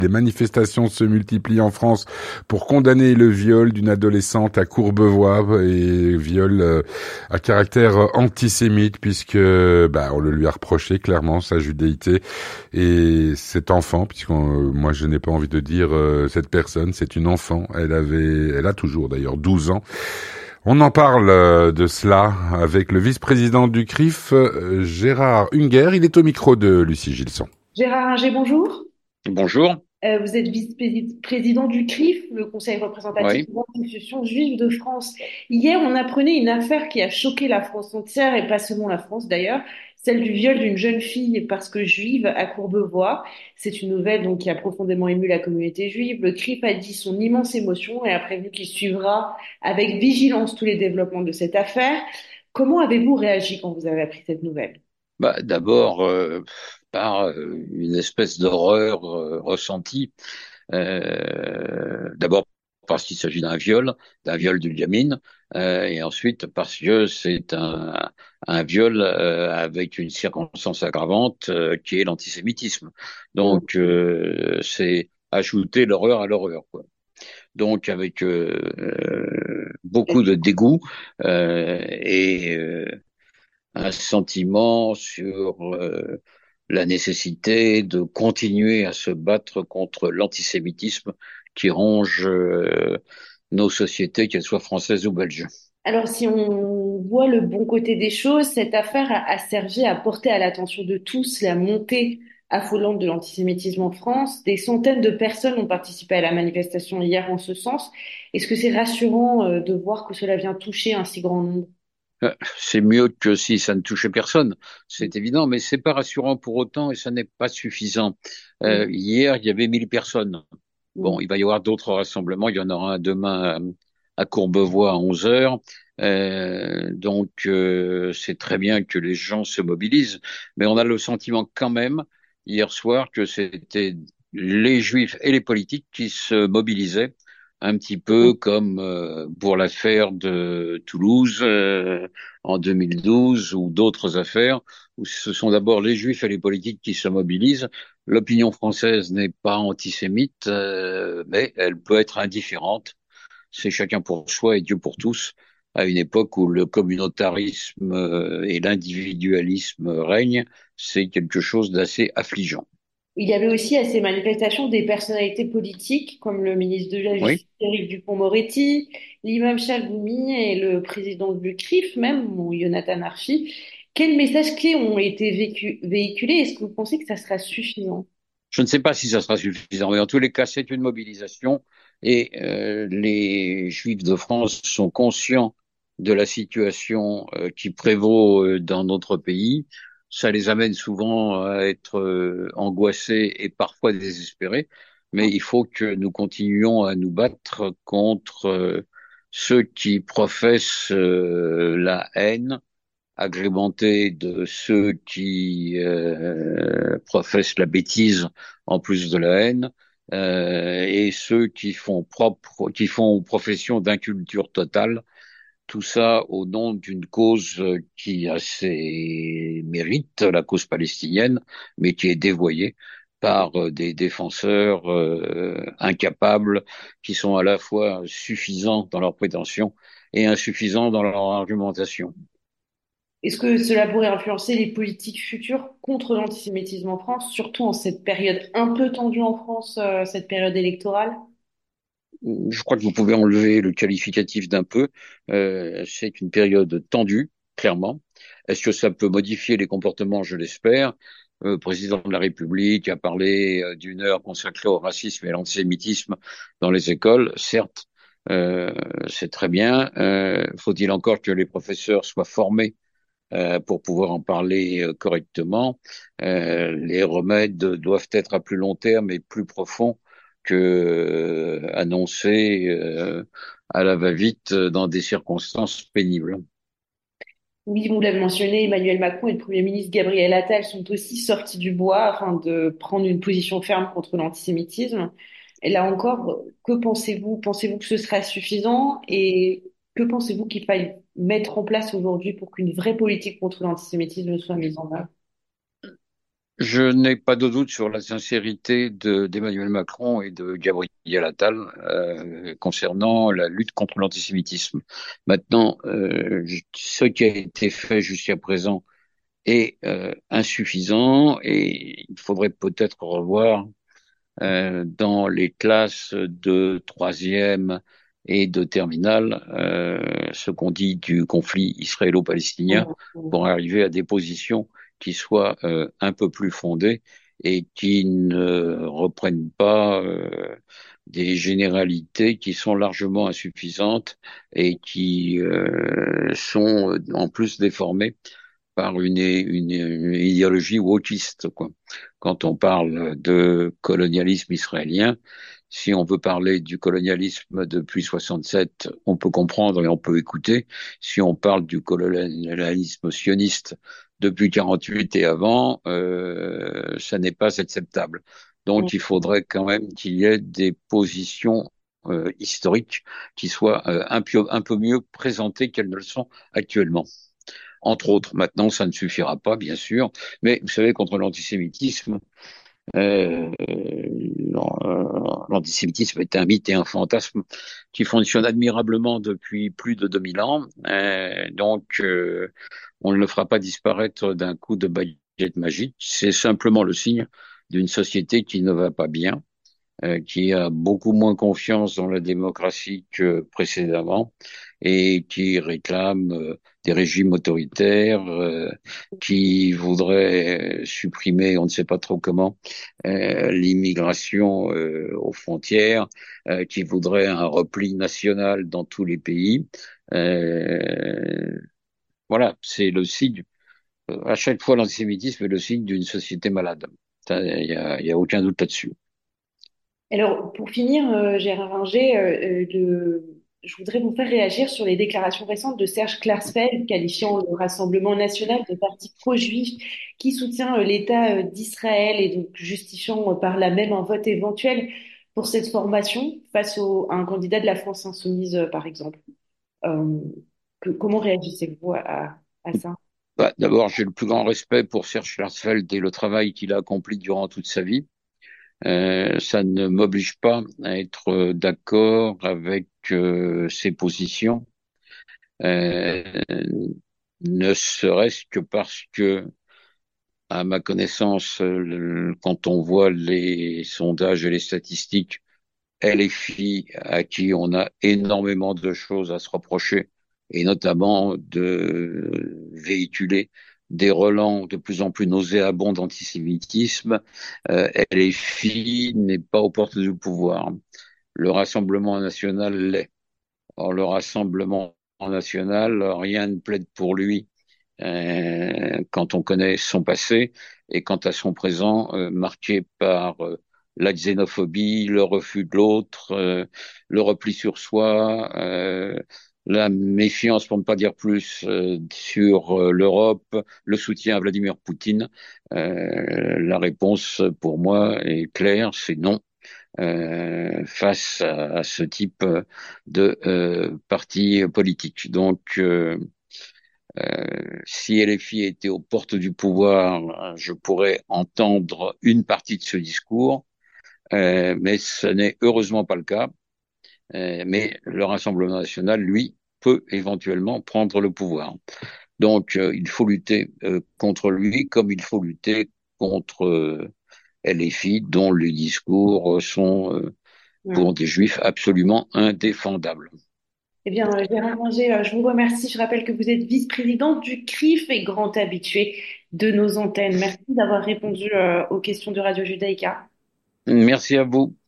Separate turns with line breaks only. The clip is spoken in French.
Des manifestations se multiplient en France pour condamner le viol d'une adolescente à Courbevoie et viol à caractère antisémite puisque on le lui a reproché clairement sa judéité et cet enfant puisque moi je n'ai pas envie de dire cette personne, c'est une enfant, elle a toujours d'ailleurs 12 ans. On en parle de cela avec le vice-président du CRIF, Gérard Hunger. Il est au micro de Lucie Gilson.
Gérard Inger, bonjour.
Bonjour,
Vous êtes vice-président du CRIF, le Conseil représentatif
oui.
des institutions juives de France. Hier, on apprenait une affaire qui a choqué la France entière, et pas seulement la France d'ailleurs, celle du viol d'une jeune fille parce que juive à Courbevoie. C'est une nouvelle donc, qui a profondément ému la communauté juive. Le CRIF a dit son immense émotion et a prévenu qu'il suivra avec vigilance tous les développements de cette affaire. Comment avez-vous réagi quand vous avez appris cette nouvelle?
D'abord, par une espèce d'horreur ressentie. D'abord parce qu'il s'agit d'un viol d'une gamine, et ensuite parce que c'est un viol avec une circonstance aggravante qui est l'antisémitisme. Donc, c'est ajouter l'horreur à l'horreur, quoi. Donc, avec beaucoup de dégoût et un sentiment sur la nécessité de continuer à se battre contre l'antisémitisme qui ronge nos sociétés, qu'elles soient françaises ou belges.
Alors, si on voit le bon côté des choses, cette affaire a servi à porter à l'attention de tous la montée affolante de l'antisémitisme en France. Des centaines de personnes ont participé à la manifestation hier en ce sens. Est-ce que c'est rassurant de voir que cela vient toucher un si grand nombre?
C'est mieux que si ça ne touchait personne, c'est évident, mais c'est pas rassurant pour autant et ça n'est pas suffisant.
Mm,
Hier, il y avait 1 000 personnes. Bon,
mm.
il va y avoir d'autres rassemblements. Il y en aura un demain à Courbevoie à 11 heures. Donc, c'est très bien que les gens se mobilisent, mais on a le sentiment quand même, hier soir, que c'était les juifs et les politiques qui se mobilisaient, un petit peu comme pour l'affaire de Toulouse en 2012 ou d'autres affaires, où ce sont d'abord les juifs et les politiques qui se mobilisent. L'opinion française n'est pas antisémite, mais elle peut être indifférente. C'est chacun pour soi et Dieu pour tous, à une époque où le communautarisme et l'individualisme règnent. C'est quelque chose d'assez affligeant.
Il y avait aussi à ces manifestations des personnalités politiques comme le ministre de la
Oui.
Justice, Éric Dupond-Moretti, l'imam Chalgoumi et le président du CRIF même, ou Jonathan Archi. Quels messages clés ont été véhiculés? Est-ce que vous pensez que ça sera suffisant?
Je ne sais pas si ça sera suffisant, mais en tous les cas, c'est une mobilisation et les Juifs de France sont conscients de la situation qui prévaut dans notre pays. Ça les amène souvent à être angoissés et parfois désespérés, mais il faut que nous continuions à nous battre contre ceux qui professent la haine agrémenté de ceux qui professent la bêtise en plus de la haine, et ceux qui font profession d'inculture totale. Tout ça au nom d'une cause qui a ses mérites, la cause palestinienne, mais qui est dévoyée par des défenseurs incapables, qui sont à la fois suffisants dans leurs prétentions et insuffisants dans leur argumentation.
Est-ce que cela pourrait influencer les politiques futures contre l'antisémitisme en France, surtout en cette période un peu tendue en France, cette période électorale?
Je crois que vous pouvez enlever le qualificatif d'un peu. C'est une période tendue, clairement. Est-ce que ça peut modifier les comportements? Je l'espère. Le président de la République a parlé d'1 heure consacrée au racisme et à l'antisémitisme dans les écoles. Certes, euh, c'est très bien. Faut-il encore que les professeurs soient formés pour pouvoir en parler correctement? Les remèdes doivent être à plus long terme et plus profonds que annoncés à la va-vite dans des circonstances pénibles.
Oui, vous l'avez mentionné, Emmanuel Macron et le Premier ministre Gabriel Attal sont aussi sortis du bois afin de prendre une position ferme contre l'antisémitisme. Et là encore, que pensez-vous? Pensez-vous que ce sera suffisant? Et que pensez-vous qu'il faille mettre en place aujourd'hui pour qu'une vraie politique contre l'antisémitisme soit mise en œuvre?
Je n'ai pas de doute sur la sincérité d'Emmanuel Macron et de Gabriel Attal concernant la lutte contre l'antisémitisme. Maintenant, ce qui a été fait jusqu'à présent est insuffisant et il faudrait peut-être revoir dans les classes de troisième et de terminale ce qu'on dit du conflit israélo-palestinien pour arriver à des positions qui soient un peu plus fondées et qui ne reprennent pas des généralités qui sont largement insuffisantes et qui sont en plus déformées par une idéologie wokiste, quoi. Quand on parle de colonialisme israélien, si on veut parler du colonialisme depuis 67, on peut comprendre et on peut écouter. Si on parle du colonialisme sioniste depuis 48 et avant, ça n'est pas acceptable. Donc il faudrait quand même qu'il y ait des positions historiques qui soient un peu mieux présentées qu'elles ne le sont actuellement entre autres. Maintenant, ça ne suffira pas, bien sûr, mais vous savez, contre l'antisémitisme, euh, l'antisémitisme est un mythe et un fantasme qui fonctionne admirablement depuis plus de 2000 ans. On ne le fera pas disparaître d'un coup de baguette magique. C'est simplement le signe d'une société qui ne va pas bien, qui a beaucoup moins confiance dans la démocratie que précédemment et qui réclame des régimes autoritaires, qui voudrait supprimer, on ne sait pas trop comment, l'immigration aux frontières, qui voudrait un repli national dans tous les pays. Voilà, c'est le signe. À chaque fois, l'antisémitisme est le signe d'une société malade. Il y a aucun doute là-dessus.
Alors, pour finir, Gérard Inger, je voudrais vous faire réagir sur les déclarations récentes de Serge Klarsfeld qualifiant le Rassemblement national de parti pro-juif qui soutient l'État d'Israël et donc justifiant par là même un vote éventuel pour cette formation face à un candidat de la France insoumise, par exemple. Euh, comment réagissez-vous à ça?
Bah, d'abord, j'ai le plus grand respect pour Serge Schwarzfeld et le travail qu'il a accompli durant toute sa vie. Ça ne m'oblige pas à être d'accord avec ses positions, euh, ne serait-ce que parce que, à ma connaissance, quand on voit les sondages et les statistiques, LFI, à qui on a énormément de choses à se reprocher, et notamment de véhiculer des relents de plus en plus nauséabonds d'antisémitisme, LFI n'est pas aux portes du pouvoir. Le Rassemblement national l'est. Or, le Rassemblement national, rien ne plaide pour lui quand on connaît son passé et quant à son présent marqué par la xénophobie, le refus de l'autre, le repli sur soi, la méfiance, pour ne pas dire plus, sur l'Europe, le soutien à Vladimir Poutine. La réponse pour moi est claire, c'est non. Face à ce type de parti politique. Donc, si LFI était aux portes du pouvoir, je pourrais entendre une partie de ce discours, mais ce n'est heureusement pas le cas. Mais le Rassemblement national, lui, peut éventuellement prendre le pouvoir. Donc, il faut lutter contre lui comme il faut lutter contre LFI, dont les discours sont, pour des juifs, absolument indéfendables.
Eh bien, Gérard Inger, je vous remercie. Je rappelle que vous êtes vice-président du CRIF et grand habitué de nos antennes. Merci d'avoir répondu aux questions de Radio Judaïka.
Merci à vous.